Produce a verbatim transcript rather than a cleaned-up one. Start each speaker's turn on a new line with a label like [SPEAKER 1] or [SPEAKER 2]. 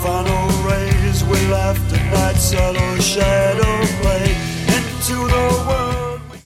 [SPEAKER 1] final rays, we left a night subtle shadow play into the world.